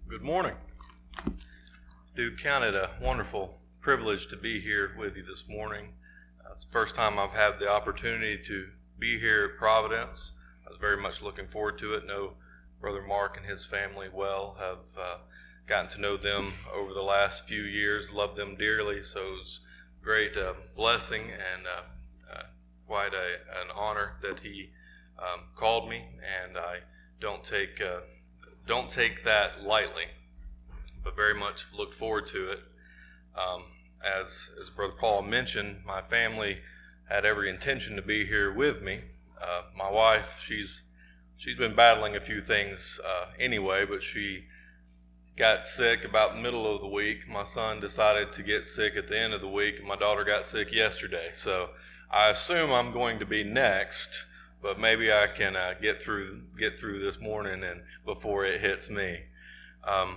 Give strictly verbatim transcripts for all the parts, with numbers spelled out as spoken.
Good morning. I do count it a wonderful privilege to be here with you this morning. Uh, it's the first time I've had the opportunity to be here at Providence. I was very much looking forward to it. Know Brother Mark and his family well. Have uh, gotten to know them over the last few years. Love them dearly. So it was a great uh, blessing and uh, uh, quite a, an honor that he um, called me. And I don't take uh, don't take that lightly, but very much look forward to it. Um, as as Brother Paul mentioned, my family had every intention to be here with me. Uh, my wife, she's she's been battling a few things uh, anyway, but she got sick about the middle of the week. My son decided to get sick at the end of the week, and my daughter got sick yesterday. So I assume I'm going to be next, but maybe I can uh, get through get through this morning and before it hits me. Um,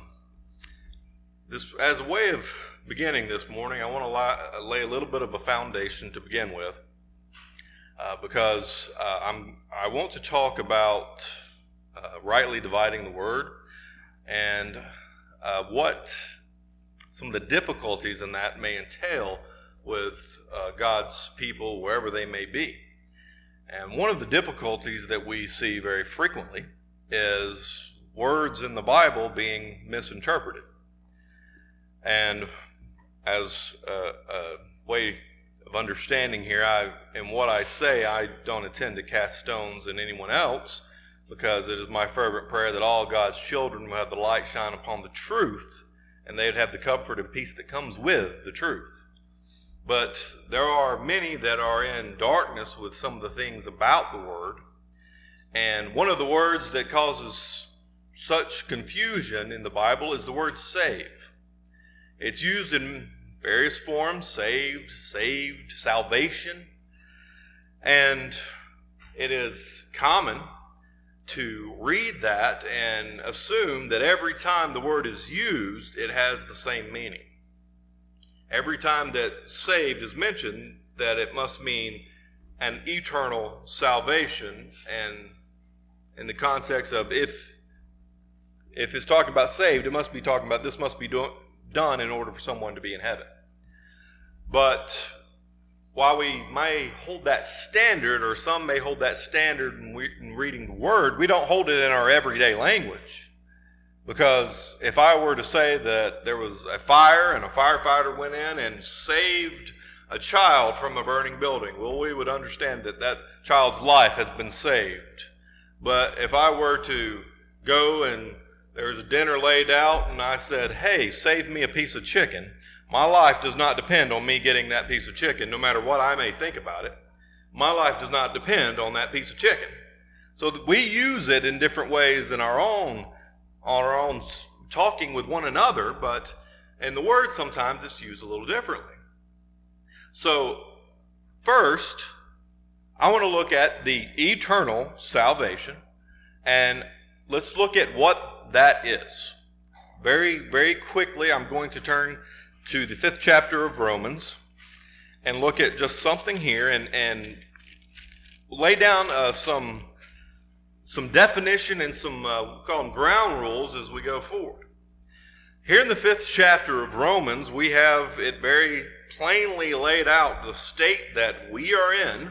this as a way of beginning this morning, I want to lay, lay a little bit of a foundation to begin with, uh, because uh, I'm I want to talk about uh, rightly dividing the word and uh, what some of the difficulties in that may entail with uh, God's people wherever they may be. And one of the difficulties that we see very frequently is words in the Bible being misinterpreted. And as a, a way of understanding here, I, in what I say, I don't intend to cast stones at anyone else, because it is my fervent prayer that all God's children will have the light shine upon the truth, and they'd have the comfort and peace that comes with the truth. But there are many that are in darkness with some of the things about the word. And one of the words that causes such confusion in the Bible is the word save. It's used in various forms: saved, saved, salvation. And it is common to read that and assume that every time the word is used, it has the same meaning. Every time that saved is mentioned, that it must mean an eternal salvation, and in the context of if if it's talking about saved, it must be talking about this must be do, done in order for someone to be in heaven. But while we may hold that standard, or some may hold that standard in, we, in reading the word, we don't hold it in our everyday language. Because if I were to say that there was a fire and a firefighter went in and saved a child from a burning building, well, we would understand that that child's life has been saved. But if I were to go and there was a dinner laid out and I said, hey, save me a piece of chicken, my life does not depend on me getting that piece of chicken, no matter what I may think about it. My life does not depend on that piece of chicken. So we use it in different ways in our own on our own talking with one another, but in the word sometimes it's used a little differently. So first, I want to look at the eternal salvation, and let's look at what that is. Very, very quickly, I'm going to turn to the fifth chapter of Romans and look at just something here and, and lay down uh, some some definition and some, uh, we'll call them ground rules as we go forward. Here in the fifth chapter of Romans, we have it very plainly laid out, the state that we are in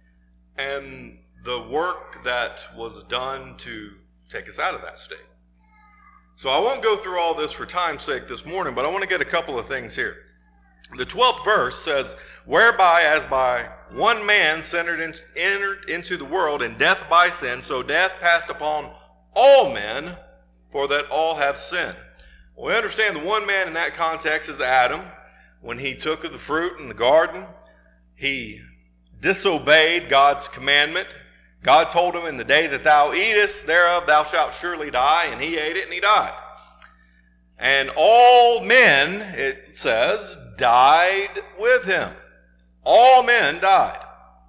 and the work that was done to take us out of that state. So I won't go through all this for time's sake this morning, but I want to get a couple of things here. The twelfth verse says, whereby as by one man sin entered into the world, and death by sin, so death passed upon all men, for that all have sinned. Well, we understand the one man in that context is Adam. When he took of the fruit in the garden, he disobeyed God's commandment. God told him, in the day that thou eatest thereof, thou shalt surely die, and he ate it and he died. And all men, it says, died with him. All men died.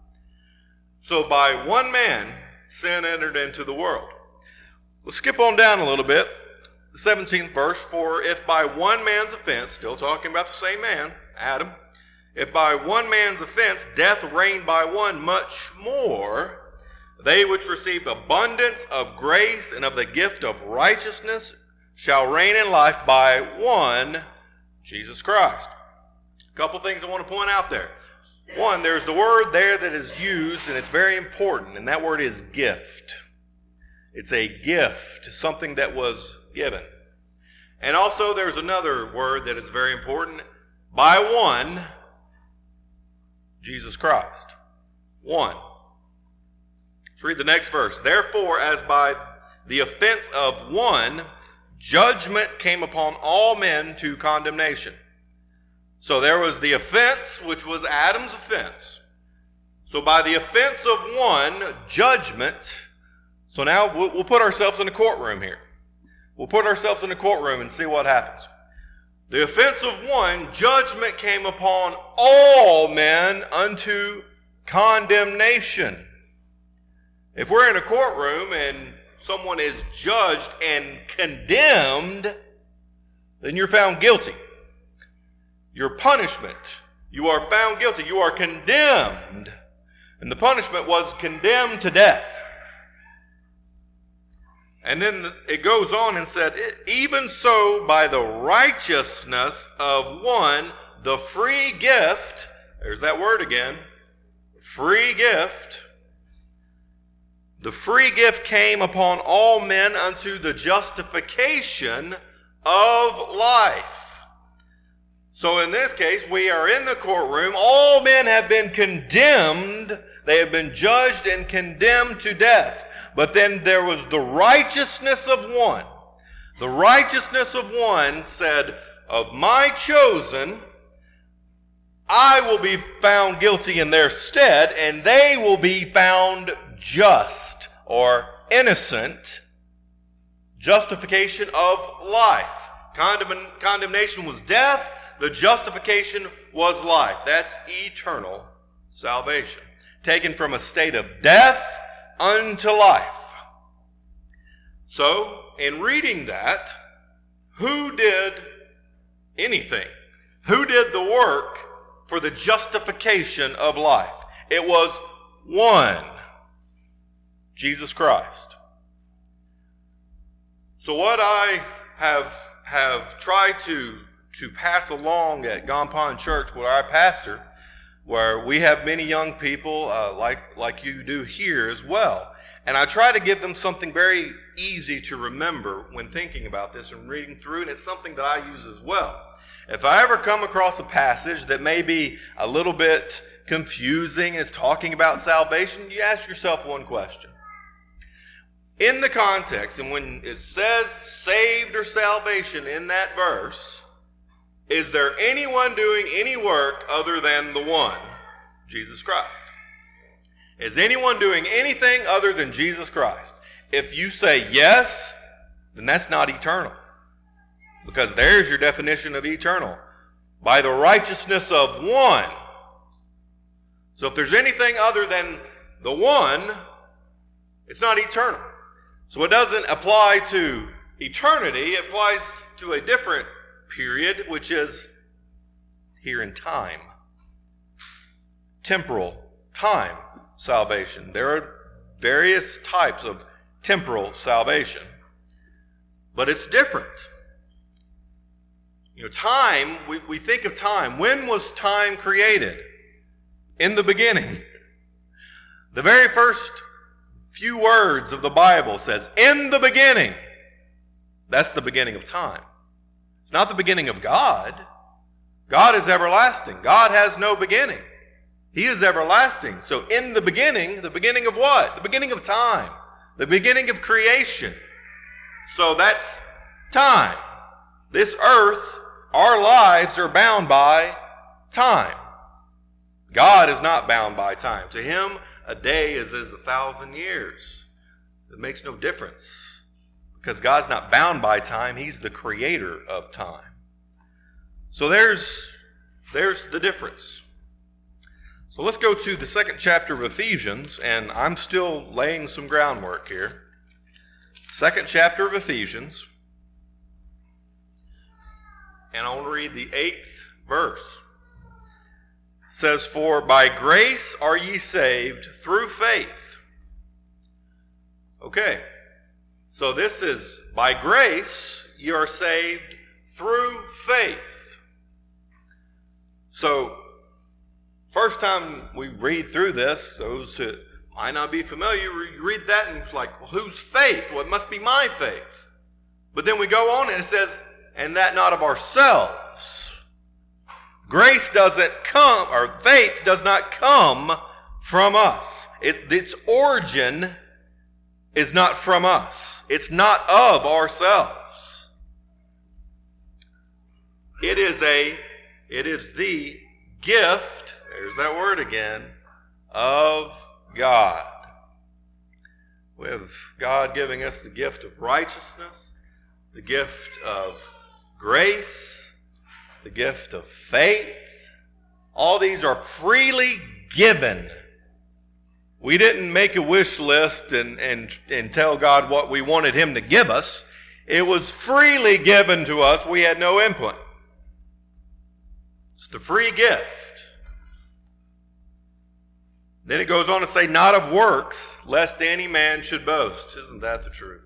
So by one man, sin entered into the world. We'll skip on down a little bit. The seventeenth verse, for if by one man's offense, still talking about the same man, Adam, if by one man's offense death reigned by one, much more they which receive abundance of grace and of the gift of righteousness shall reign in life by one, Jesus Christ. A couple things I want to point out there. One, there's the word there that is used, and it's very important, and that word is gift. It's a gift, something that was given. And also there's another word that is very important. By one, Jesus Christ. One. Let's read the next verse. Therefore, as by the offense of one, judgment came upon all men to condemnation. So there was the offense, which was Adam's offense. So by the offense of one, judgment. So now we'll, we'll put ourselves in a courtroom here. We'll put ourselves in a courtroom and see what happens. The offense of one, judgment came upon all men unto condemnation. If we're in a courtroom and someone is judged and condemned, then you're found guilty. Your punishment, you are found guilty. You are condemned. And the punishment was condemned to death. And then it goes on and said, even so by the righteousness of one, the free gift, there's that word again, free gift, the free gift came upon all men unto the justification of life. So in this case, we are in the courtroom. All men have been condemned. They have been judged and condemned to death. But then there was the righteousness of one. The righteousness of one said, of my chosen, I will be found guilty in their stead, and they will be found just or innocent. Justification of life. Condemn- condemnation was death. The justification was life. That's eternal salvation. Taken from a state of death unto life. So, in reading that, who did anything? Who did the work for the justification of life? It was one, Jesus Christ. So what I have, have tried to to pass along at Gompon Church, where I pastor, where we have many young people uh, like, like you do here as well. And I try to give them something very easy to remember when thinking about this and reading through, and it's something that I use as well. If I ever come across a passage that may be a little bit confusing, it's talking about salvation, you ask yourself one question. In the context, and when it says saved or salvation in that verse, is there anyone doing any work other than the one, Jesus Christ? Is anyone doing anything other than Jesus Christ? If you say yes, then that's not eternal. Because there's your definition of eternal. By the righteousness of one. So if there's anything other than the one, it's not eternal. So it doesn't apply to eternity. It applies to a different period, which is here in time. Temporal time salvation. There are various types of temporal salvation, but it's different. You know, time, we, we think of time. When was time created? In the beginning. The very first few words of the Bible says, in the beginning. That's the beginning of time. It's not the beginning of God. God is everlasting. God has no beginning. He is everlasting. So in the beginning, the beginning of what? The beginning of time. The beginning of creation. So that's time. This earth, our lives are bound by time. God is not bound by time. To him, a day is as a thousand years. It makes no difference. Because God's not bound by time. He's the creator of time. So there's, there's the difference. So let's go to the second chapter of Ephesians, and I'm still laying some groundwork here. Second chapter of Ephesians. And I want to read the eighth verse. It says, for by grace are ye saved through faith. Okay. So this is, by grace, you are saved through faith. So, first time we read through this, those who might not be familiar, you read that and it's like, well, whose faith? Well, it must be my faith. But then we go on and it says, and that not of ourselves. Grace doesn't come, or faith does not come from us. It, its origin is not from us. It's not of ourselves. It is a, it is the gift, there's that word again, of God. We have God giving us the gift of righteousness, the gift of grace, the gift of faith. All these are freely given. We didn't make a wish list and, and, and tell God what we wanted Him to give us. It was freely given to us. We had no input. It's the free gift. Then it goes on to say, not of works, lest any man should boast. Isn't that the truth?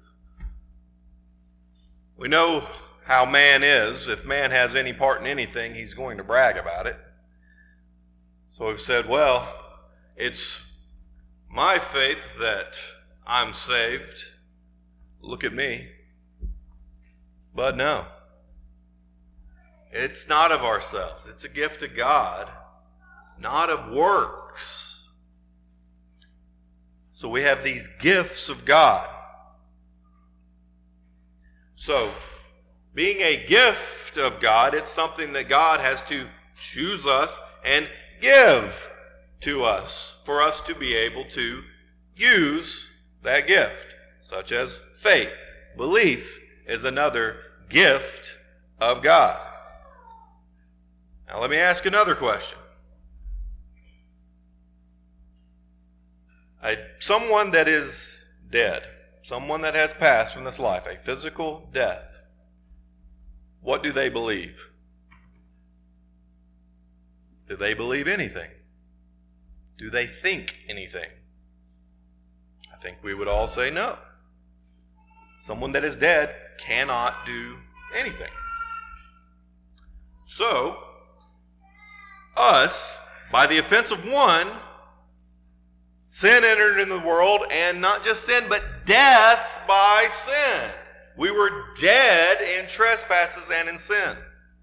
We know how man is. If man has any part in anything, he's going to brag about it. So we've said, well, it's my faith that I'm saved. Look at me. But no. It's not of ourselves. It's a gift of God, not of works. So we have these gifts of God. So, being a gift of God, it's something that God has to choose us and give to us for us to be able to use that gift, such as faith. Belief is another gift of God. Now let me ask another question. A, someone that is dead, someone that has passed from this life, a physical death, what do they believe? Do they believe anything? Do they think anything? I think we would all say no. Someone that is dead cannot do anything. So, us, by the offense of one, sin entered in the world, and not just sin, but death by sin. We were dead in trespasses and in sin.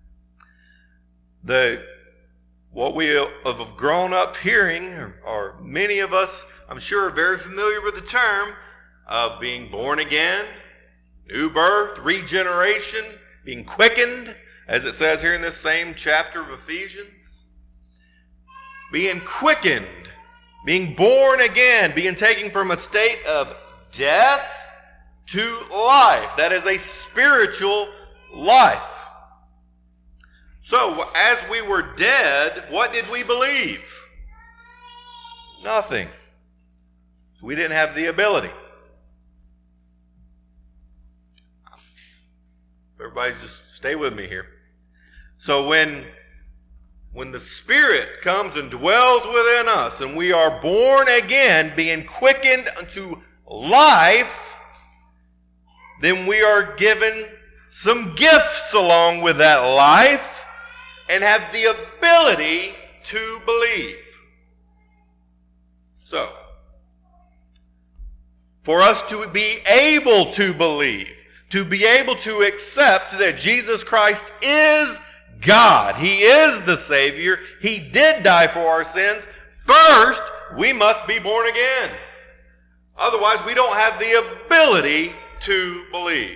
The what we have grown up hearing, or many of us, I'm sure, are very familiar with the term of being born again, new birth, regeneration, being quickened, as it says here in this same chapter of Ephesians. Being quickened, being born again, being taken from a state of death to life. That is a spiritual life. So, as we were dead, what did we believe? Nothing. So we didn't have the ability. Everybody just stay with me here. So when, when the Spirit comes and dwells within us, and we are born again, being quickened unto life, then we are given some gifts along with that life, and have the ability to believe. So, for us to be able to believe, to be able to accept that Jesus Christ is God, He is the Savior, He did die for our sins, first we must be born again. Otherwise, we don't have the ability to believe.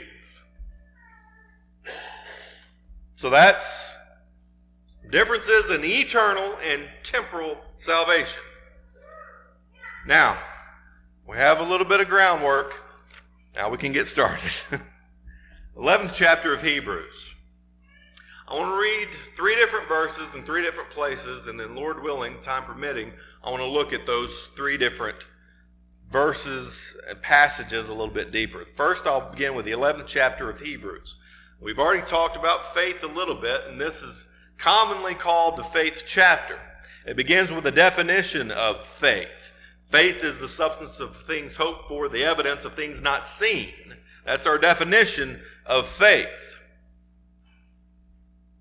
So that's differences in eternal and temporal salvation. Now, we have a little bit of groundwork. Now we can get started. eleventh chapter of Hebrews. I want to read three different verses in three different places, and then Lord willing, time permitting, I want to look at those three different verses and passages a little bit deeper. First, I'll begin with the eleventh chapter of Hebrews. We've already talked about faith a little bit, and this is commonly called the faith chapter. It begins with a definition of faith. Faith is the substance of things hoped for, the evidence of things not seen. That's our definition of faith.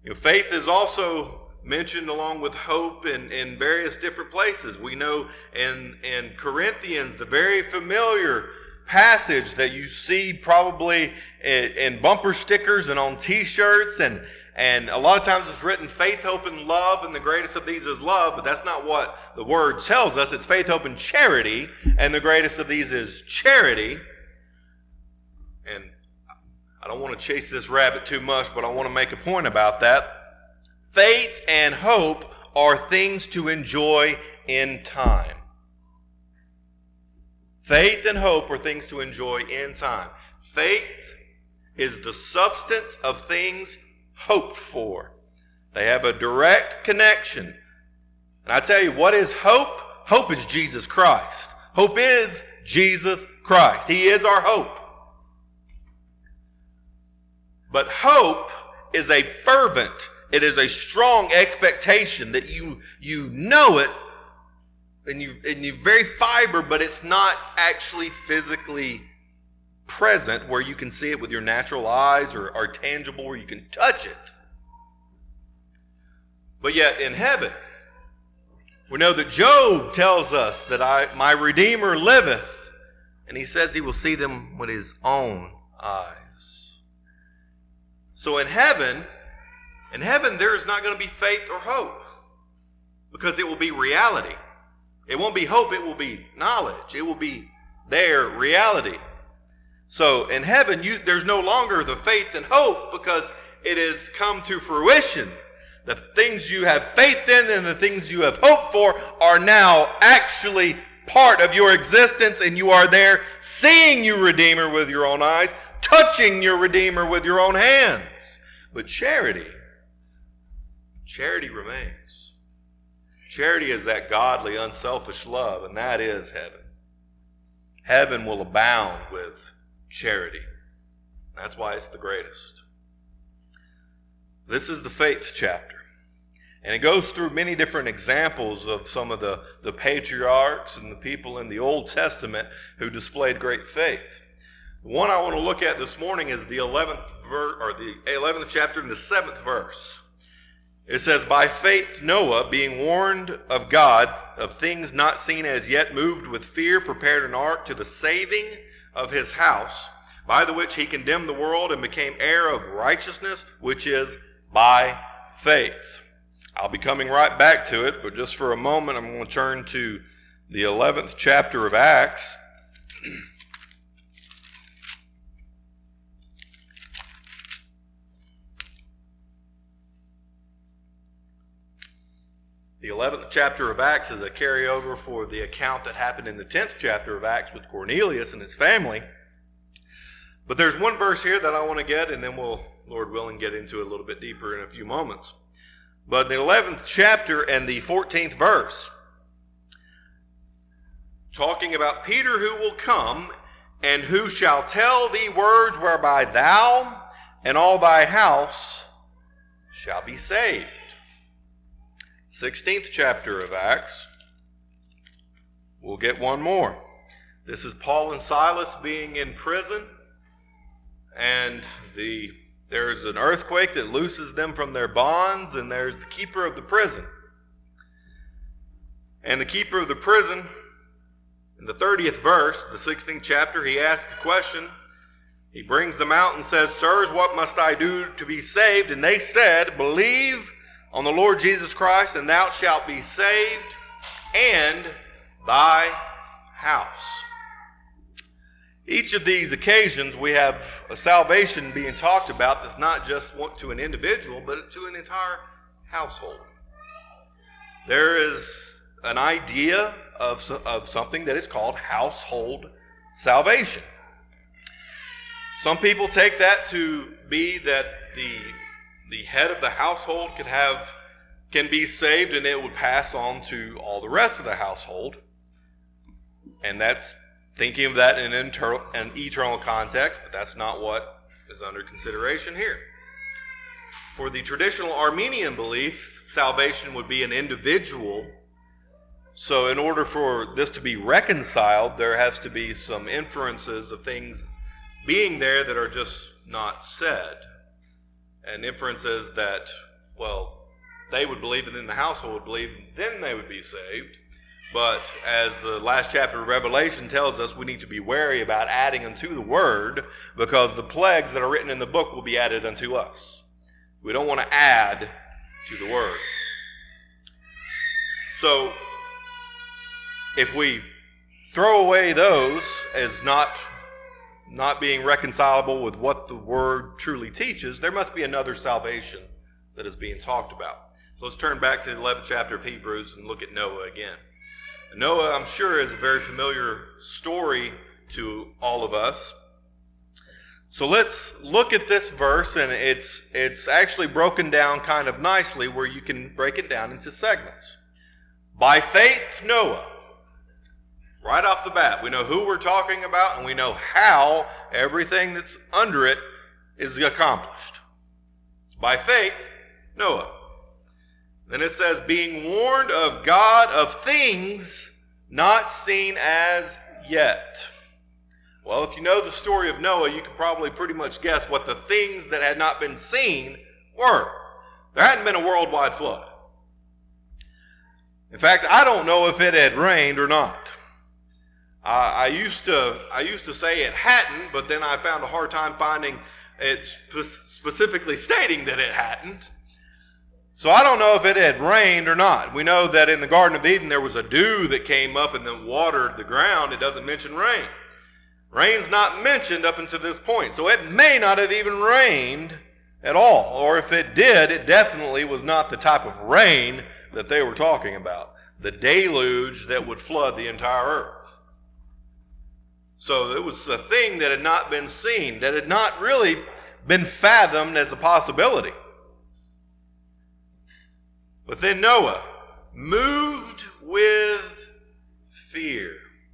You know, faith is also mentioned along with hope in, in various different places. We know in, in Corinthians, the very familiar passage that you see probably in, in bumper stickers and on t-shirts, and, and a lot of times it's written faith, hope, and love, and the greatest of these is love, but that's not what the word tells us. It's faith, hope, and charity, and the greatest of these is charity. And I don't want to chase this rabbit too much, but I want to make a point about that. Faith and hope are things to enjoy in time. Faith and hope are things to enjoy in time. Faith is the substance of things hoped for. They have a direct connection. And I tell you, what is hope? Hope is Jesus Christ. Hope is Jesus Christ. He is our hope. But hope is a fervent, it is a strong expectation that you, you know it and you and you very fiber, but it's not actually physically present where you can see it with your natural eyes, or, or tangible where you can touch it. But yet in heaven, we know that Job tells us that I, my Redeemer liveth, and he says he will see them with his own eyes. So in heaven, in heaven there is not going to be faith or hope, because it will be reality. It won't be hope, it will be knowledge. It will be their reality. So in heaven, you, there's no longer the faith and hope, because it has come to fruition. The things you have faith in and the things you have hoped for are now actually part of your existence, and you are there seeing your Redeemer with your own eyes, touching your Redeemer with your own hands. But charity, charity remains. Charity is that godly, unselfish love, and that is heaven. Heaven will abound with charity. That's why it's the greatest. This is the faith chapter. And it goes through many different examples of some of the, the patriarchs and the people in the Old Testament who displayed great faith. The one I want to look at this morning is the eleventh verse, or the eleventh chapter and the seventh verse. It says, "By faith Noah, being warned of God of things not seen as yet, moved with fear, prepared an ark to the saving of his house, by the which he condemned the world and became heir of righteousness, which is by faith." I'll be coming right back to it, but just for a moment I'm going to turn to the eleventh chapter of Acts. The eleventh chapter of Acts is a carryover for the account that happened in the tenth chapter of Acts with Cornelius and his family. But there's one verse here that I want to get, and then we'll, Lord willing, get into it a little bit deeper in a few moments. But the eleventh chapter and the fourteenth verse, talking about Peter, who will come, and who shall tell thee words whereby thou and all thy house shall be saved. sixteenth chapter of Acts, we'll get one more. This is Paul and Silas being in prison, and the there's an earthquake that looses them from their bonds, and there's the keeper of the prison. And the keeper of the prison, in the thirtieth verse, the sixteenth chapter, he asks a question. He brings them out and says, "Sirs, what must I do to be saved?" And they said, "Believe on the Lord Jesus Christ, and thou shalt be saved, and thy house." Each of these occasions, we have a salvation being talked about that's not just to an individual, but to an entire household. There is an idea of, of something that is called household salvation. Some people take that to be that the the head of the household could have can be saved, and it would pass on to all the rest of the household. And that's thinking of that in an, internal, an eternal context, but that's not what is under consideration here. For the traditional Armenian belief, salvation would be an individual. So in order for this to be reconciled, there has to be some inferences of things being there that are just not said. And inferences that well, they would believe, and then the household would believe, and then they would be saved. But as the last chapter of Revelation tells us, we need to be wary about adding unto the word, because the plagues that are written in the book will be added unto us. We don't want to add to the word. So, if we throw away those as not, not being reconcilable with what the word truly teaches, there must be another salvation that is being talked about. So let's turn back to the eleventh chapter of Hebrews and look at Noah again. Noah, I'm sure, is a very familiar story to all of us. So let's look at this verse, and it's it's actually broken down kind of nicely where you can break it down into segments. By faith, Noah. Right off the bat, we know who we're talking about, and we know how everything that's under it is accomplished. By faith, Noah. Then it says, being warned of God of things not seen as yet. Well, if you know the story of Noah, you can probably pretty much guess what the things that had not been seen were. There hadn't been a worldwide flood. In fact, I don't know if it had rained or not. Uh, I used to I used to say it hadn't, but then I found a hard time finding it spe- specifically stating that it hadn't. So I don't know if it had rained or not. We know that in the Garden of Eden there was a dew that came up and then watered the ground. It doesn't mention rain. Rain's not mentioned up until this point. So it may not have even rained at all. Or if it did, it definitely was not the type of rain that they were talking about. The deluge that would flood the entire earth. So it was a thing that had not been seen, that had not really been fathomed as a possibility. But then Noah, moved with fear.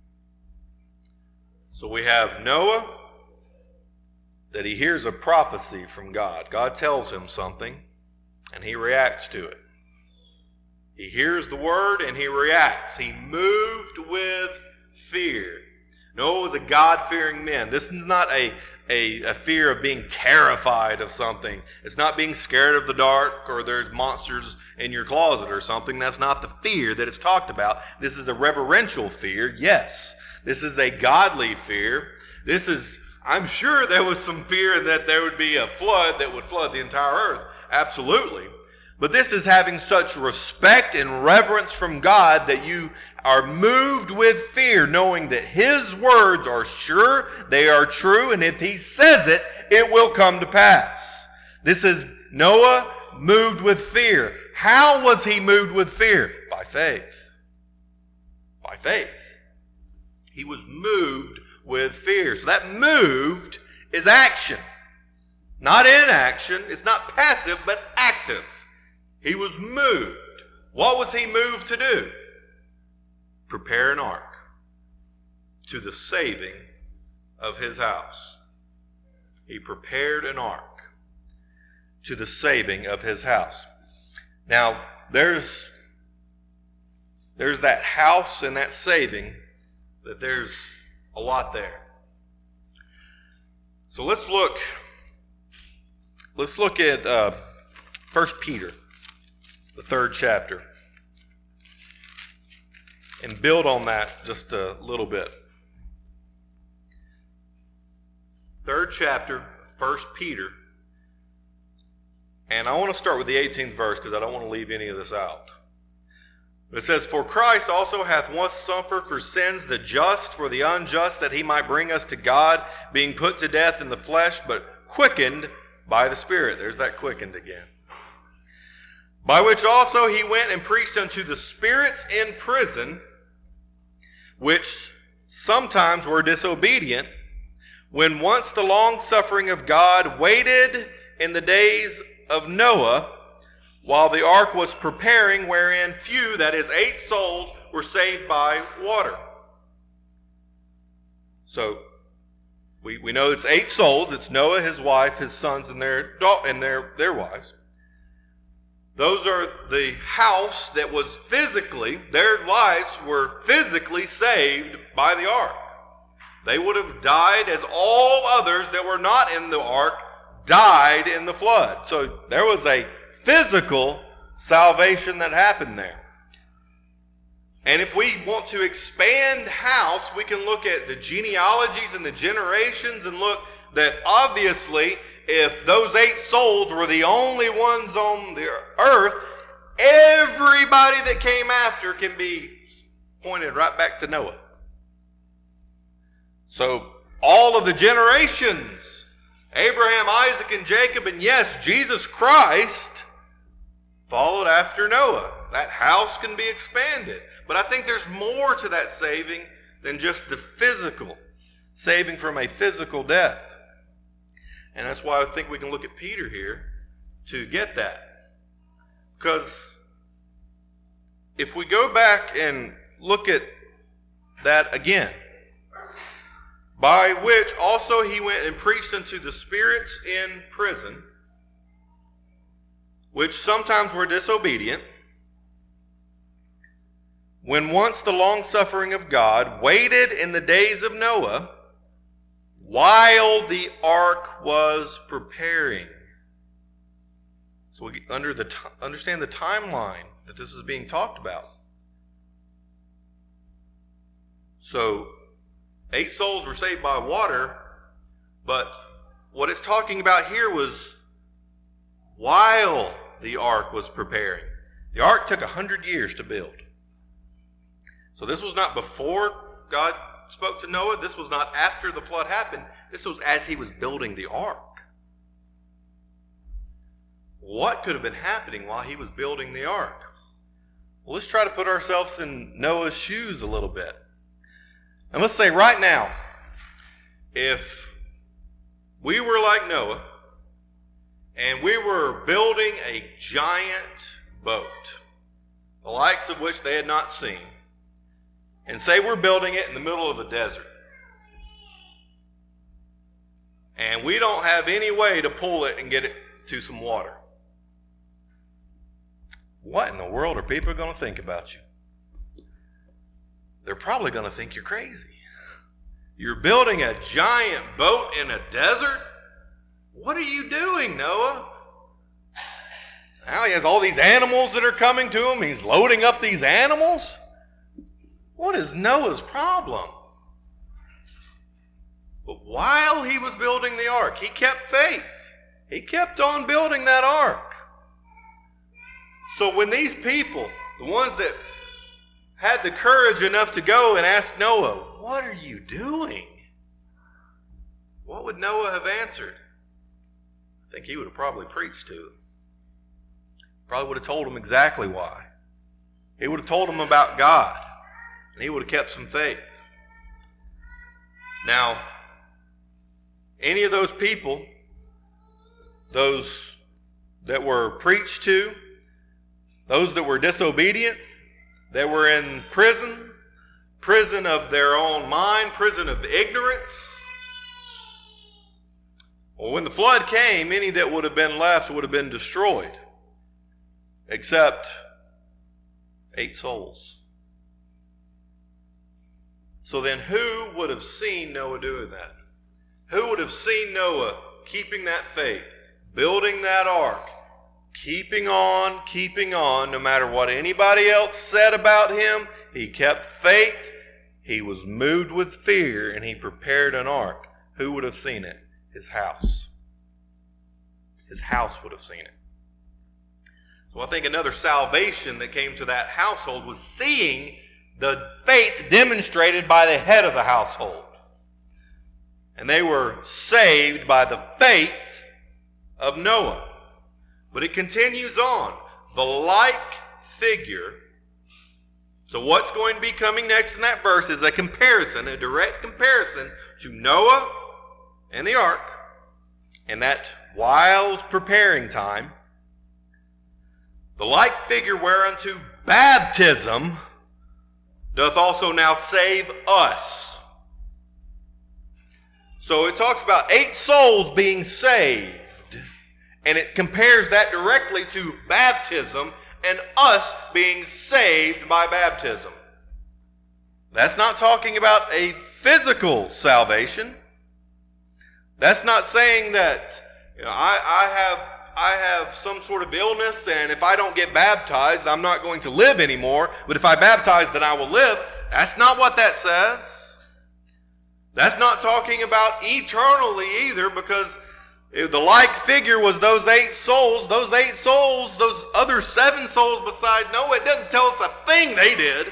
So we have Noah, that he hears a prophecy from God. God tells him something, and he reacts to it. He hears the word, and he reacts. He moved with fear. Noah was a God-fearing man. This is not a A, a fear of being terrified of something. It's not being scared of the dark or there's monsters in your closet or something. That's not the fear that is talked about. This is a reverential fear, yes. This is a godly fear. This is, I'm sure there was some fear that there would be a flood that would flood the entire earth. Absolutely. But this is having such respect and reverence from God that you are moved with fear, knowing that his words are sure, they are true, and if he says it, it will come to pass. This is Noah moved with fear. How was he moved with fear? By faith. By faith. He was moved with fear. So that moved is action. Not inaction. It's not passive, but active. He was moved. What was he moved to do? Prepare an ark to the saving of his house. He prepared an ark to the saving of his house. Now, there's, there's that house and that saving, that there's a lot there. So let's look, let's look at uh, First Peter, the third chapter, and build on that just a little bit. Third chapter, First Peter. And I want to start with the eighteenth verse because I don't want to leave any of this out. It says, for Christ also hath once suffered for sins, the just for the unjust, that he might bring us to God, being put to death in the flesh, but quickened by the Spirit. There's that quickened again. By which also he went and preached unto the spirits in prison, which sometimes were disobedient, when once the long suffering of God waited in the days of Noah, while the ark was preparing, wherein few, that is, eight souls, were saved by water. So we, we know it's eight souls. It's Noah, his wife, his sons, and their and their their wives. Those are the house that was physically, their lives were physically saved by the ark. They would have died as all others that were not in the ark died in the flood. So there was a physical salvation that happened there. And if we want to expand house, we can look at the genealogies and the generations and look that obviously if those eight souls were the only ones on the earth, everybody that came after can be pointed right back to Noah. So all of the generations, Abraham, Isaac, and Jacob, and yes, Jesus Christ, followed after Noah. That house can be expanded. But I think there's more to that saving than just the physical, saving from a physical death. And that's why I think we can look at Peter here to get that. Because if we go back and look at that again, by which also he went and preached unto the spirits in prison, which sometimes were disobedient, when once the long-suffering of God waited in the days of Noah, while the ark was preparing. So we under the understand the timeline that this is being talked about. So, eight souls were saved by water, but what it's talking about here was while the ark was preparing. The ark took a hundred years to build. So this was not before God spoke to Noah. This was not after the flood happened. This was as he was building the ark. What could have been happening while he was building the ark? Well, let's try to put ourselves in Noah's shoes a little bit. And let's say right now, if we were like Noah and we were building a giant boat, the likes of which they had not seen, and say we're building it in the middle of the desert, and we don't have any way to pull it and get it to some water, what in the world are people going to think about you? They're probably going to think you're crazy. You're building a giant boat in a desert? What are you doing, Noah? Now he has all these animals that are coming to him. He's loading up these animals. What is Noah's problem? But while he was building the ark, he kept faith. He kept on building that ark. So when these people, the ones that had the courage enough to go and ask Noah, what are you doing? What would Noah have answered? I think he would have probably preached to them. Probably would have told them exactly why. He would have told them about God. And he would have kept some faith. Now, any of those people, those that were preached to, those that were disobedient, that were in prison, prison of their own mind, prison of ignorance. Well, when the flood came, any that would have been left would have been destroyed, except eight souls. So then who would have seen Noah doing that? Who would have seen Noah keeping that faith, building that ark, keeping on, keeping on, no matter what anybody else said about him? He kept faith, he was moved with fear, and he prepared an ark. Who would have seen it? His house. His house would have seen it. So I think another salvation that came to that household was seeing the faith demonstrated by the head of the household. And they were saved by the faith of Noah. But it continues on. The like figure. So what's going to be coming next in that verse is a comparison, a direct comparison to Noah and the ark. And that while preparing time, the like figure whereunto baptism doth also now save us. So it talks about eight souls being saved, and it compares that directly to baptism and us being saved by baptism. That's not talking about a physical salvation. That's not saying that, you know, I, I have I have some sort of illness, and if I don't get baptized, I'm not going to live anymore. But if I baptize, then I will live. That's not what that says. That's not talking about eternally either, because if the like figure was those eight souls, those eight souls, those other seven souls beside Noah, it doesn't tell us a thing they did.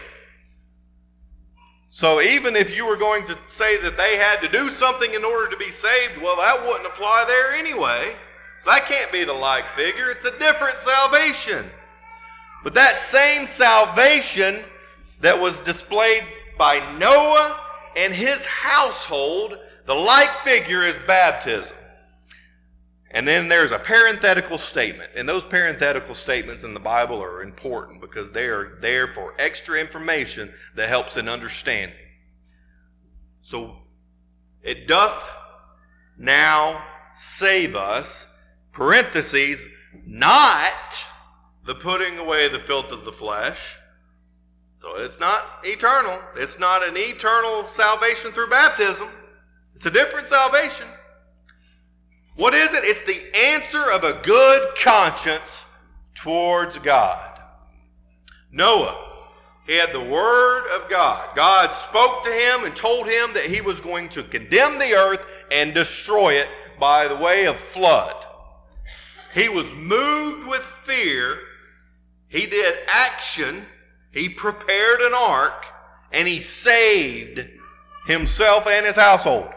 So even if you were going to say that they had to do something in order to be saved, well, that wouldn't apply there anyway. So that can't be the like figure. It's a different salvation. But that same salvation that was displayed by Noah and his household, the like figure is baptism. And then there's a parenthetical statement. And those parenthetical statements in the Bible are important because they are there for extra information that helps in understanding. So, it doth now save us, parentheses, not the putting away the filth of the flesh. So it's not eternal. It's not an eternal salvation through baptism. It's a different salvation. What is it? It's the answer of a good conscience towards God. Noah, he had the Word of God. God spoke to him and told him that he was going to condemn the earth and destroy it by the way of flood. He was moved with fear. He did action. He prepared an ark, and he saved himself and his household.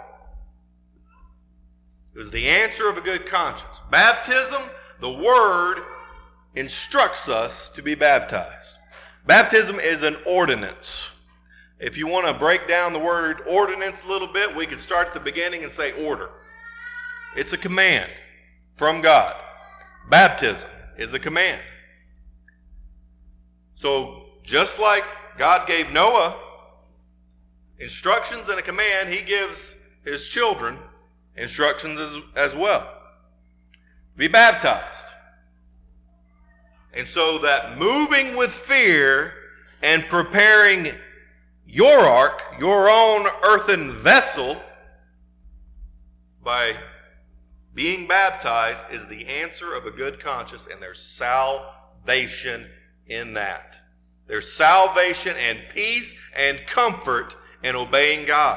It was the answer of a good conscience. Baptism, the Word, instructs us to be baptized. Baptism is an ordinance. If you want to break down the word ordinance a little bit, we could start at the beginning and say order. It's a command from God. Baptism is a command. So, just like God gave Noah instructions and a command, he gives his children instructions as, as well. Be baptized. And so that moving with fear and preparing your ark, your own earthen vessel, by being baptized is the answer of a good conscience, and there's salvation in that. There's salvation and peace and comfort in obeying God.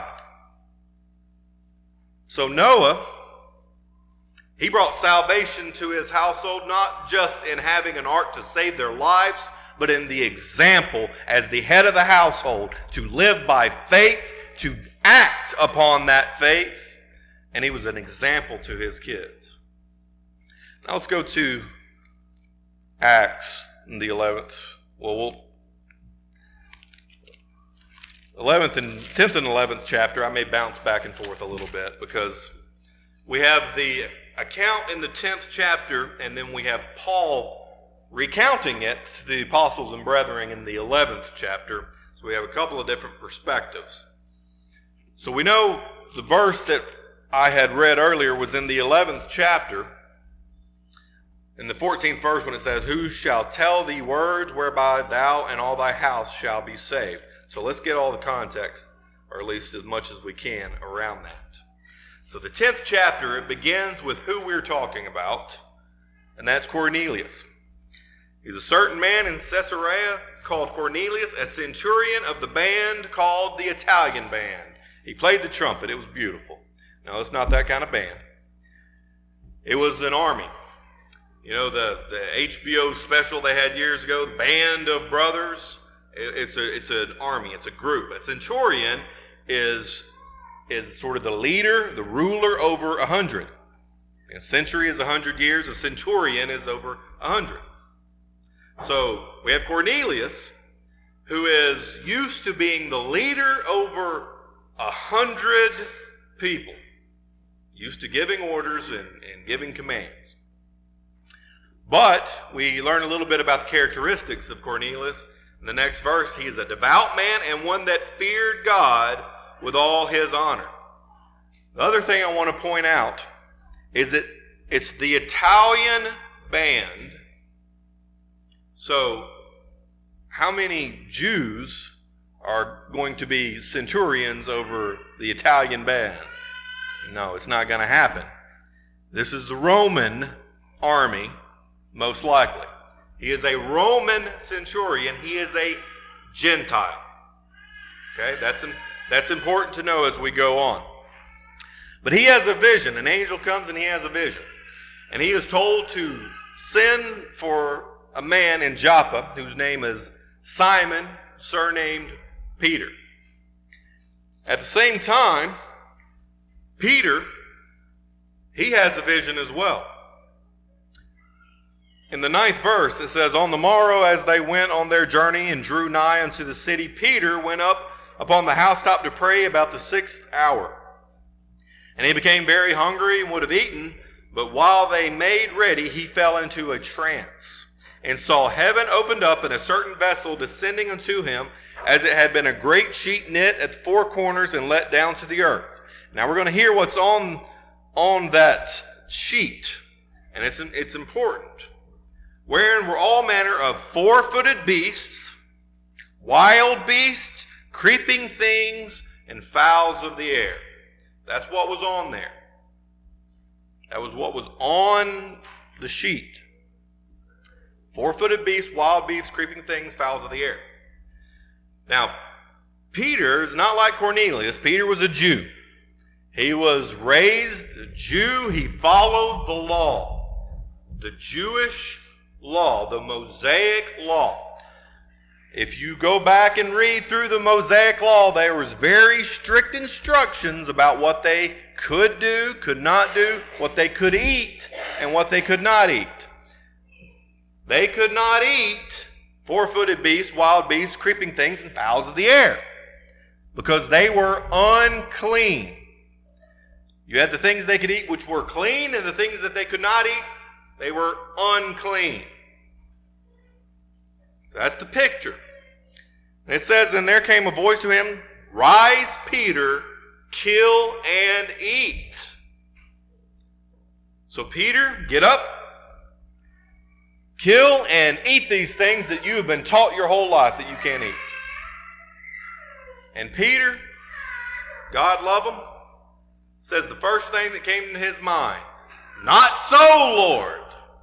So Noah, he brought salvation to his household, not just in having an ark to save their lives, but in the example as the head of the household to live by faith, to act upon that faith, and he was an example to his kids. Now let's go to Acts in the eleventh. Well, we'll eleventh and tenth and eleventh chapter. I may bounce back and forth a little bit because we have the account in the tenth chapter, and then we have Paul recounting it to the apostles and brethren in the eleventh chapter. So we have a couple of different perspectives. So we know the verse that I had read earlier was in the eleventh chapter, in the fourteenth verse, when it says, "Who shall tell thee words whereby thou and all thy house shall be saved?" So let's get all the context, or at least as much as we can, around that. So the tenth chapter, it begins with who we're talking about, and that's Cornelius. He's a certain man in Caesarea called Cornelius, a centurion of the band called the Italian Band. He played the trumpet. It was beautiful. No, it's not that kind of band. It was an army. You know, the, the H B O special they had years ago, the Band of Brothers. It, it's a it's an army. It's a group. A centurion is is sort of the leader, the ruler over a hundred. A century is a hundred years. A centurion is over a hundred. So we have Cornelius, who is used to being the leader over a hundred people, used to giving orders and, and giving commands. But we learn a little bit about the characteristics of Cornelius. In the next verse, he is a devout man and one that feared God with all his honor. The other thing I want to point out is that it's the Italian band. So, how many Jews are going to be centurions over the Italian band? No, it's not going to happen. This is the Roman army, most likely. He is a Roman centurion. He is a Gentile. Okay, that's, that's important to know as we go on. But he has a vision. An angel comes and he has a vision. And he is told to send for a man in Joppa whose name is Simon, surnamed Peter. At the same time, Peter, he has a vision as well. In the ninth verse, it says, "On the morrow as they went on their journey and drew nigh unto the city, Peter went up upon the housetop to pray about the sixth hour. And he became very hungry and would have eaten, but while they made ready, he fell into a trance, and saw heaven opened up and a certain vessel descending unto him, as it had been a great sheet knit at the four corners and let down to the earth." Now we're going to hear what's on, on that sheet, and it's, it's important. "Wherein were all manner of four-footed beasts, wild beasts, creeping things, and fowls of the air." That's what was on there. That was what was on the sheet. Four-footed beasts, wild beasts, creeping things, fowls of the air. Now, Peter is not like Cornelius. Peter was a Jew. He was raised a Jew. He followed the law, the Jewish law, the Mosaic law. If you go back and read through the Mosaic law, there was very strict instructions about what they could do, could not do, what they could eat, and what they could not eat. They could not eat four-footed beasts, wild beasts, creeping things, and fowls of the air, because they were unclean. You had the things they could eat which were clean, and the things that they could not eat, they were unclean. That's the picture. It says, "And there came a voice to him, Rise, Peter, kill and eat." So Peter, get up, kill and eat these things that you have been taught your whole life that you can't eat. And Peter, God love him, says the first thing that came to his mind, "Not so, Lord."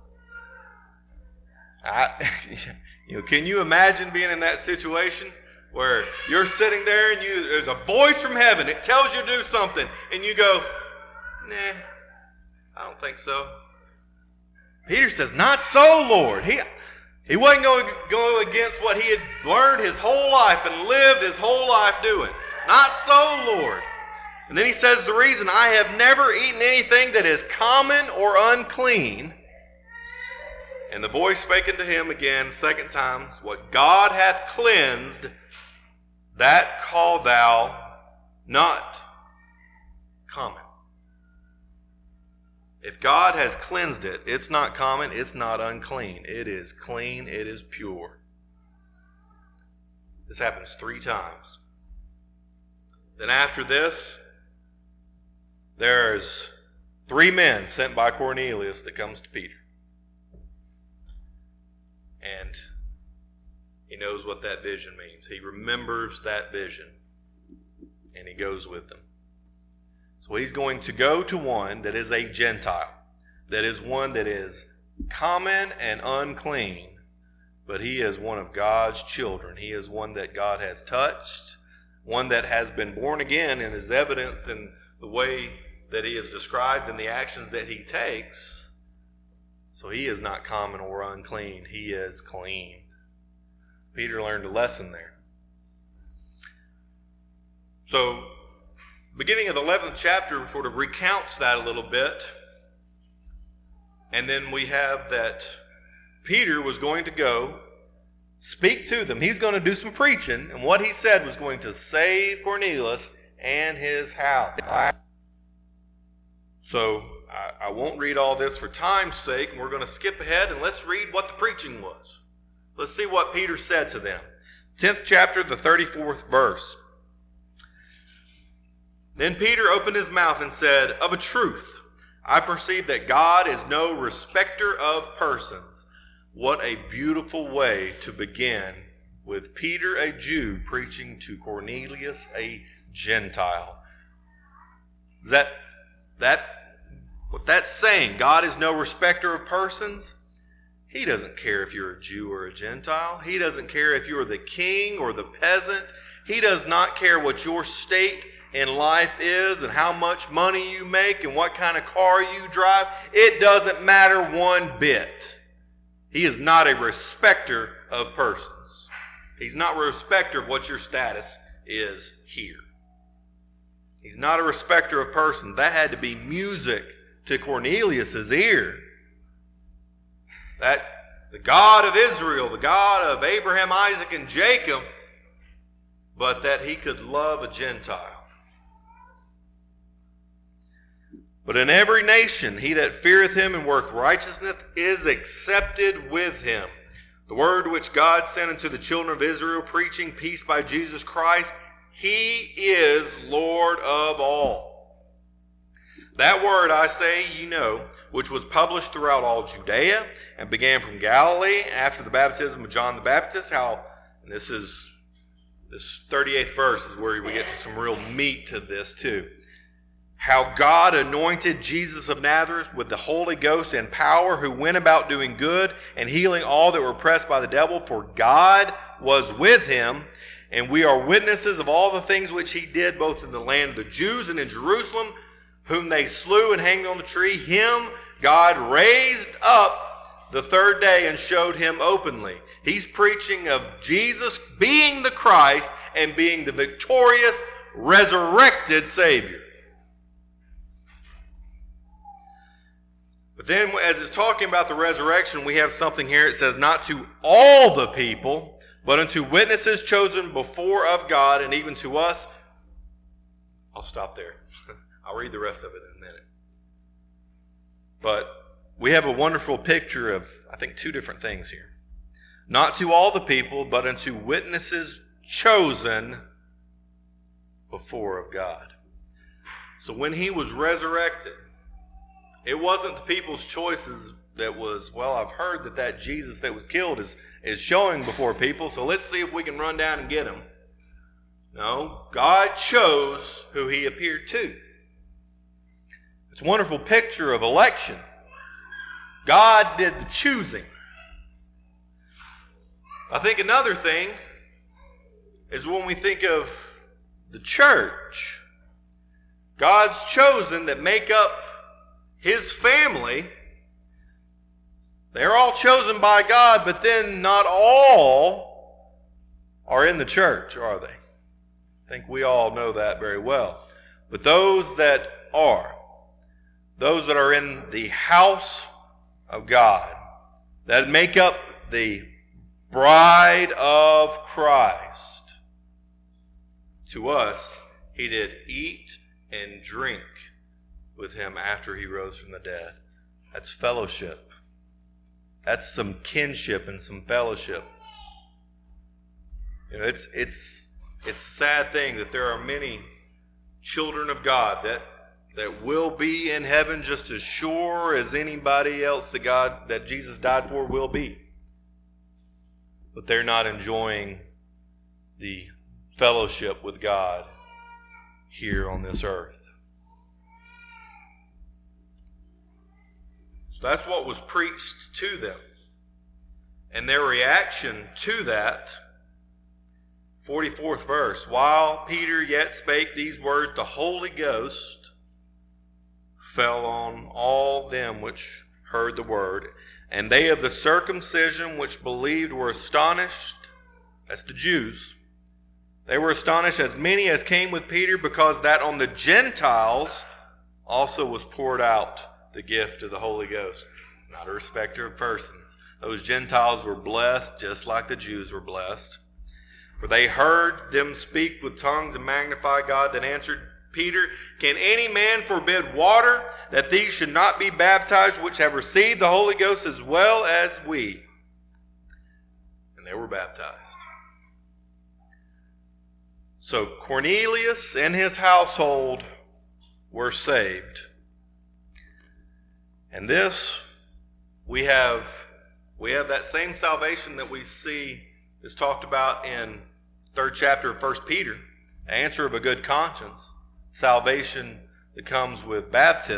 I, you know, can you imagine being in that situation where you're sitting there and you there's a voice from heaven, it tells you to do something, and you go, "Nah, I don't think so." Peter says, "Not so, Lord." He, he wasn't going to go against what he had learned his whole life and lived his whole life doing. "Not so, Lord." And then he says the reason, "I have never eaten anything that is common or unclean." And the voice spake unto him again, second time, "What God hath cleansed, that call thou not common." If God has cleansed it, it's not common, it's not unclean. It is clean, it is pure. This happens three times. Then after this, there's three men sent by Cornelius that comes to Peter. And he knows what that vision means. He remembers that vision. And he goes with them. So he's going to go to one that is a Gentile. That is one that is common and unclean. But he is one of God's children. He is one that God has touched. One that has been born again and is evidenced in the way that he is described in the actions that he takes. So he is not common or unclean. He is clean. Peter learned a lesson there. So, beginning of the eleventh chapter sort of recounts that a little bit. And then we have that Peter was going to go speak to them. He's going to do some preaching. And what he said was going to save Cornelius and his house. So, I won't read all this for time's sake, and we're going to skip ahead and let's read what the preaching was. Let's see what Peter said to them. tenth chapter, the thirty-fourth verse. "Then Peter opened his mouth and said, Of a truth, I perceive that God is no respecter of persons." What a beautiful way to begin with Peter, a Jew, preaching to Cornelius, a Gentile. That, that What that's saying, God is no respecter of persons. He doesn't care if you're a Jew or a Gentile. He doesn't care if you're the king or the peasant. He does not care what your state in life is and how much money you make and what kind of car you drive. It doesn't matter one bit. He is not a respecter of persons. He's not a respecter of what your status is here. He's not a respecter of persons. That had to be music to Cornelius' ear. That the God of Israel, the God of Abraham, Isaac, and Jacob, but that he could love a Gentile. But in every nation, he that feareth him and worketh righteousness is accepted with him. The word which God sent unto the children of Israel, preaching peace by Jesus Christ, he is Lord of all. That word, I say, ye know, which was published throughout all Judea, and began from Galilee after the baptism of John the Baptist. How, and this is, this thirty-eighth verse is where we get to some real meat to this too. How God anointed Jesus of Nazareth with the Holy Ghost and power, who went about doing good and healing all that were oppressed by the devil, for God was with him. And we are witnesses of all the things which he did, both in the land of the Jews and in Jerusalem, whom they slew and hanged on the tree. Him God raised up the third day and showed him openly. He's preaching of Jesus being the Christ and being the victorious, resurrected Savior. But then as it's talking about the resurrection, we have something here. It says, not to all the people, but unto witnesses chosen before of God, and even to us. I'll stop there. I'll read the rest of it in a minute. But we have a wonderful picture of, I think, two different things here. Not to all the people, but unto witnesses chosen before of God. So when he was resurrected, it wasn't the people's choices that was, well, I've heard that that Jesus that was killed is, is showing before people, so let's see if we can run down and get him. No, God chose who he appeared to. It's a wonderful picture of election. God did the choosing. I think another thing is when we think of the church, God's chosen that make up his family. They're all chosen by God, but then not all are in the church, are they? I think we all know that very well. But those that are, those that are in the house of God, that make up the bride of Christ, to us, he did eat and drink with him after he rose from the dead. That's fellowship. That's some kinship and some fellowship. You know, it's it's it's a sad thing that there are many children of God that that will be in heaven just as sure as anybody else that God that Jesus died for will be. But they're not enjoying the fellowship with God here on this earth. So that's what was preached to them. And their reaction to that, forty-fourth verse, while Peter yet spake these words, the Holy Ghost fell on all them which heard the word, and they of the circumcision which believed were astonished. That's the Jews. They were astonished, as many as came with Peter, because that on the Gentiles also was poured out the gift of the Holy Ghost. It's not a respecter of persons. Those Gentiles were blessed just like the Jews were blessed. For they heard them speak with tongues and magnify God. Then answered Peter, can any man forbid water, that these should not be baptized, which have received the Holy Ghost as well as we? And they were baptized. So Cornelius and his household were saved. And this, we have, we have that same salvation that we see is talked about in third chapter of First Peter, the answer of a good conscience, salvation that comes with baptism.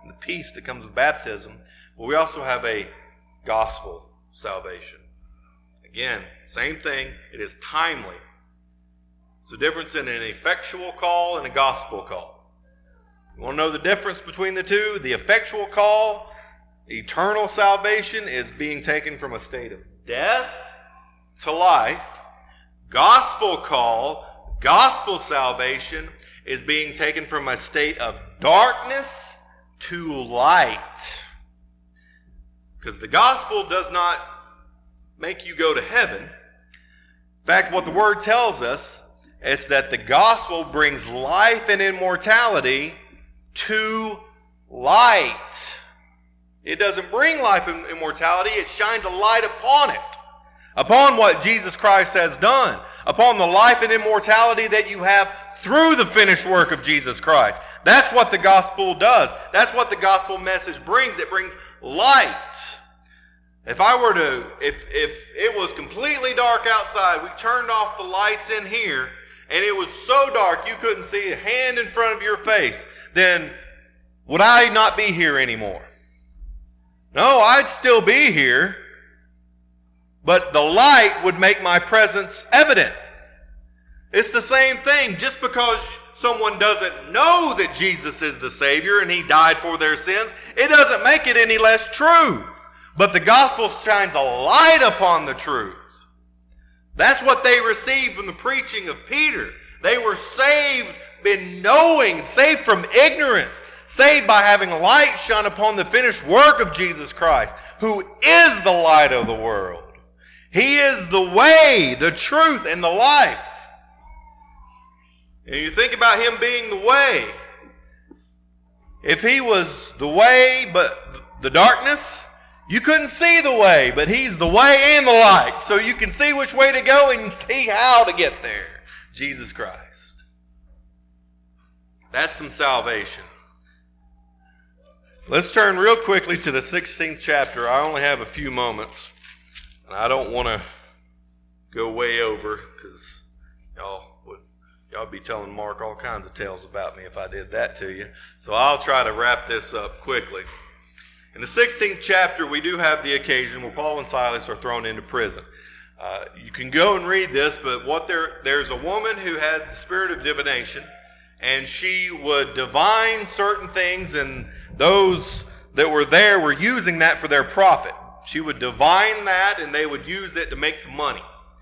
and the peace that comes with baptism, but we also have a gospel salvation. Again, same thing. It is timely. It's the difference in an effectual call and a gospel call. You want to know the difference between the two? The effectual call, eternal salvation, is being taken from a state of death to life. Gospel call, gospel salvation, is being taken from a state of darkness to light. Because the gospel does not make you go to heaven. In fact, what the Word tells us is that the gospel brings life and immortality to light. It doesn't bring life and immortality, it shines a light upon it. Upon what Jesus Christ has done. Upon the life and immortality that you have through the finished work of Jesus Christ. That's what the gospel does. That's what the gospel message brings. It brings light. If I were to, if, if it was completely dark outside, we turned off the lights in here, and it was so dark you couldn't see a hand in front of your face, then would I not be here anymore? No, I'd still be here, but the light would make my presence evident. It's the same thing. Just because someone doesn't know that Jesus is the Savior and He died for their sins, it doesn't make it any less true. But the gospel shines a light upon the truth. That's what they received from the preaching of Peter. They were saved in knowing, saved from ignorance, saved by having light shine upon the finished work of Jesus Christ, who is the light of the world. He is the way, the truth, and the life. And you think about Him being the way. If He was the way, but the darkness, you couldn't see the way, but He's the way and the light. So you can see which way to go and see how to get there. Jesus Christ. That's some salvation. Let's turn real quickly to the sixteenth chapter. I only have a few moments. And I don't want to go way over because y'all would y'all be telling Mark all kinds of tales about me if I did that to you. So I'll try to wrap this up quickly. In the sixteenth chapter, we do have the occasion where Paul and Silas are thrown into prison. Uh, you can go and read this, but what there there's a woman who had the spirit of divination, and she would divine certain things, and those that were there were using that for their profit. She would divine that, and they would use it to make some money.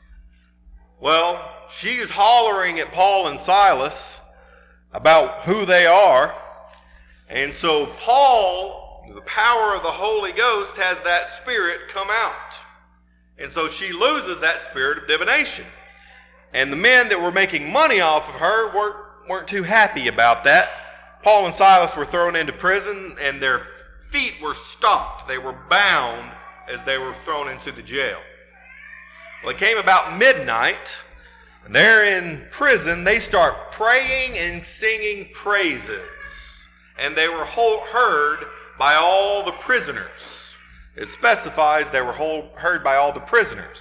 Well, she is hollering at Paul and Silas about who they are, and so Paul, the power of the Holy Ghost, has that spirit come out. And so she loses that spirit of divination. And the men that were making money off of her weren't, weren't too happy about that. Paul and Silas were thrown into prison, and their feet were stopped. They were bound as they were thrown into the jail. Well, it came about midnight, and they're in prison. They start praying and singing praises. And they were heard by all the prisoners. It specifies they were heard by all the prisoners.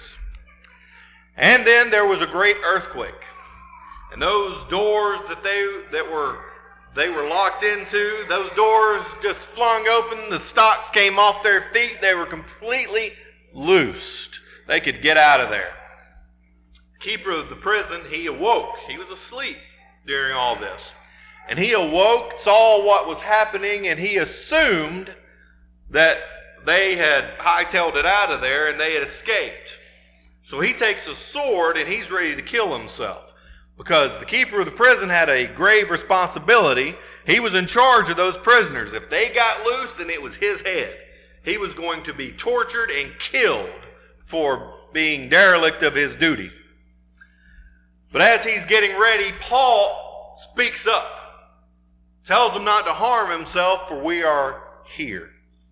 And then there was a great earthquake. And those doors that they that were they were locked into, those doors just flung open. The stocks came off their feet. They were completely loosed. They could get out of there. The keeper of the prison, he awoke. He was asleep during all this. And he awoke, saw what was happening, and he assumed that they had hightailed it out of there and they had escaped. So he takes a sword and he's ready to kill himself. Because the keeper of the prison had a grave responsibility. He was in charge of those prisoners. If they got loose, then it was his head. He was going to be tortured and killed for being derelict of his duty. But as he's getting ready, Paul speaks up. Tells him not to harm himself, for we are here.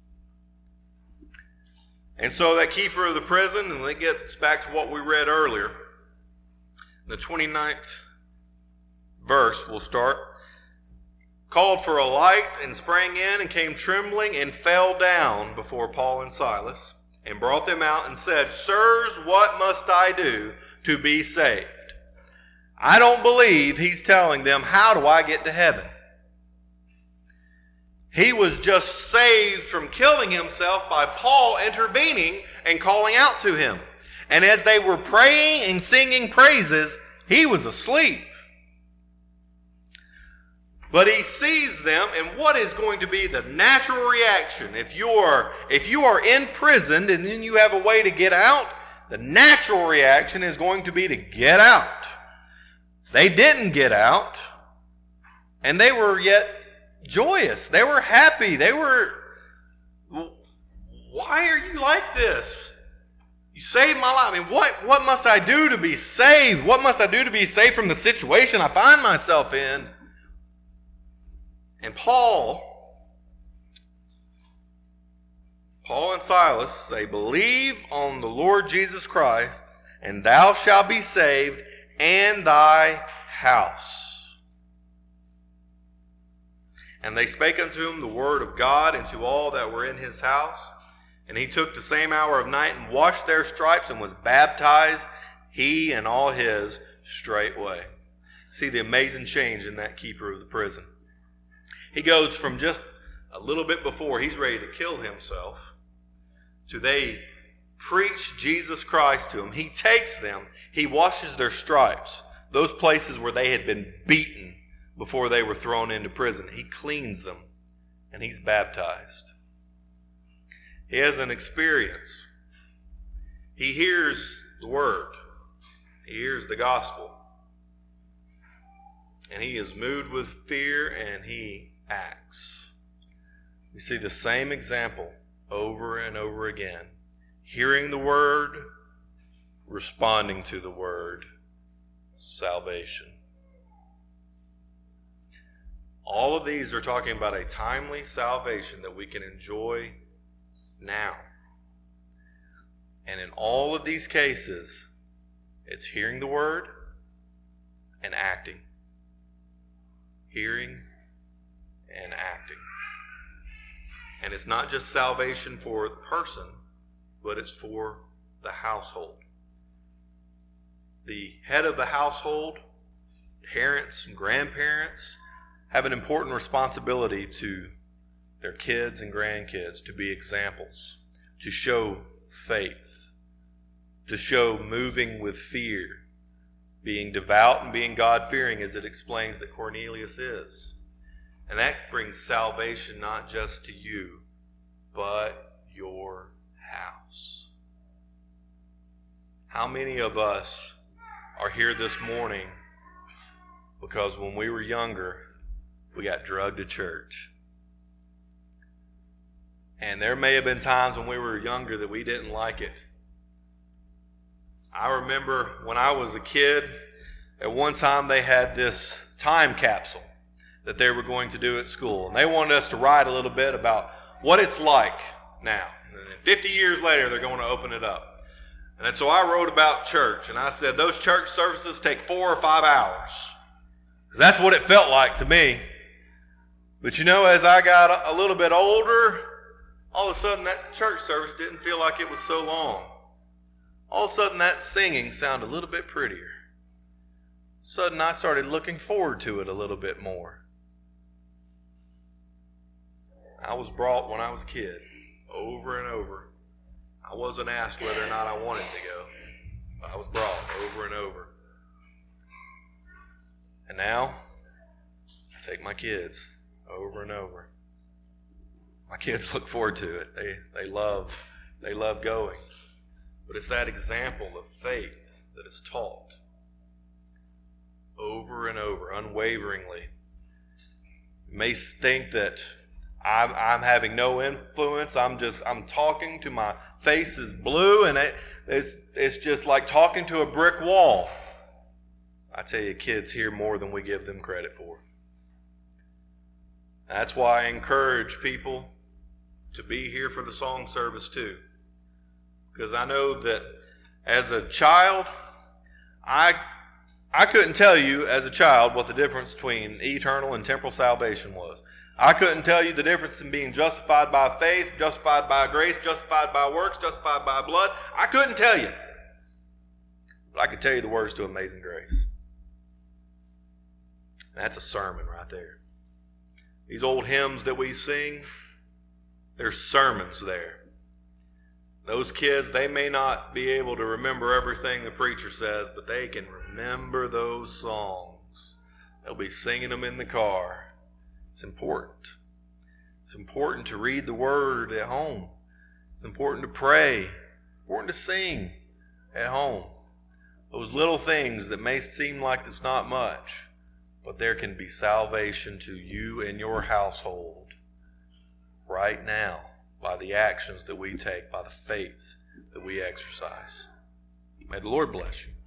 And so that keeper of the prison, and it gets back to what we read earlier, the twenty-ninth verse we'll start, called for a light and sprang in and came trembling and fell down before Paul and Silas and brought them out and said, Sirs, what must I do to be saved? I don't believe he's telling them, how do I get to heaven? He was just saved from killing himself by Paul intervening and calling out to him. And as they were praying and singing praises, he was asleep. But he sees them, and what is going to be the natural reaction? If you are, if you are imprisoned and then you have a way to get out, the natural reaction is going to be to get out. They didn't get out, and they were yet joyous. They were happy. They were, why are you like this? You saved my life. I mean, what, what must I do to be saved? What must I do to be saved from the situation I find myself in? And Paul, Paul and Silas say, believe on the Lord Jesus Christ, and thou shalt be saved, and thy house. And they spake unto him the word of God, and to all that were in his house. And he took the same hour of night, and washed their stripes, and was baptized, he and all his, straightway. See the amazing change in that keeper of the prison. He goes from just a little bit before he's ready to kill himself to they preach Jesus Christ to him. He takes them, he washes their stripes, those places where they had been beaten before they were thrown into prison. He cleans them, and he's baptized. He has an experience. He hears the word. He hears the gospel. And he is moved with fear, and he acts. We see the same example over and over again. Hearing the word, responding to the word, salvation. All of these are talking about a timely salvation that we can enjoy now. And in all of these cases, it's hearing the word and acting. Hearing and acting. And it's not just salvation for the person, but it's for the household. The head of the household, parents and grandparents, have an important responsibility to their kids and grandkids to be examples, to show faith, to show moving with fear, being devout and being God-fearing, as it explains that Cornelius is. And that brings salvation not just to you, but your house. How many of us are here this morning because when we were younger, we got drugged to church? And there may have been times when we were younger that we didn't like it. I remember when I was a kid, at one time they had this time capsule that they were going to do at school. And they wanted us to write a little bit about what it's like now. And then fifty years later, they're going to open it up. And so I wrote about church, and I said those church services take four or five hours. Because that's what it felt like to me. But you know, as I got a little bit older, all of a sudden that church service didn't feel like it was so long. All of a sudden that singing sounded a little bit prettier. Sudden I started looking forward to it a little bit more. I was brought when I was a kid, over and over. I wasn't asked whether or not I wanted to go, but I was brought over and over. And now, I take my kids over and over. My kids look forward to it. They they love they love going. But it's that example of faith that is taught over and over, unwaveringly. You may think that I'm, I'm having no influence. I'm just, I'm talking to my face is blue, and it, it's, it's just like talking to a brick wall. I tell you, kids hear more than we give them credit for. That's why I encourage people to be here for the song service too. Because I know that as a child, I I couldn't tell you as a child what the difference between eternal and temporal salvation was. I couldn't tell you the difference in being justified by faith, justified by grace, justified by works, justified by blood. I couldn't tell you. But I could tell you the words to Amazing Grace. That's a sermon right there. These old hymns that we sing, there's sermons there. Those kids, they may not be able to remember everything the preacher says, but they can remember those songs. They'll be singing them in the car. It's important. It's important to read the Word at home. It's important to pray. It's important to sing at home. Those little things that may seem like it's not much, but there can be salvation to you and your household right now by the actions that we take, by the faith that we exercise. May the Lord bless you.